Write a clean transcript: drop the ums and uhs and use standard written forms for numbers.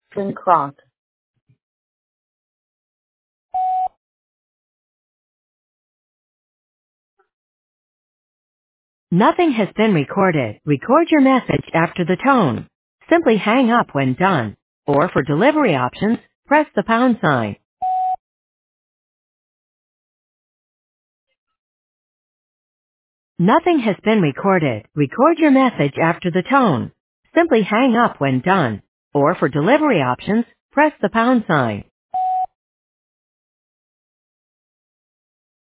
Twin Croc. Nothing has been recorded. Record your message after the tone. Simply hang up when done. Or for delivery options, press the pound sign. Nothing has been recorded. Record your message after the tone. Simply hang up when done. Or for delivery options, press the pound sign.